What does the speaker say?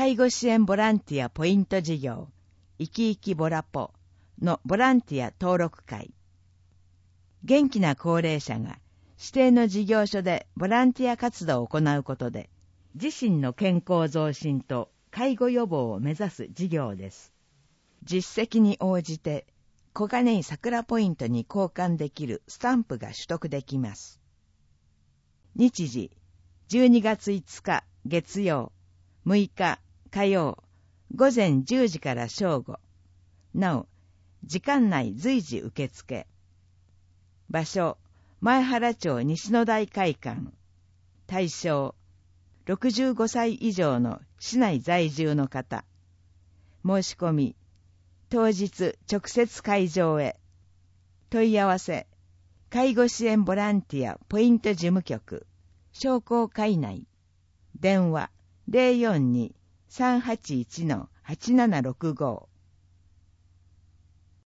介護支援ボランティアポイント事業、いきいきボラポのボランティア登録会。元気な高齢者が指定の事業所でボランティア活動を行うことで、自身の健康増進と介護予防を目指す事業です。実績に応じて、小金井桜ポイントに交換できるスタンプが取得できます。日時、12月5日月曜、6日火曜、午前10時から正午。なお、時間内随時受付。場所、前原町西野台会館。対象、65歳以上の市内在住の方。申し込み、当日直接会場へ。問い合わせ、介護支援ボランティアポイント事務局、商工会内。電話、042-381-8765。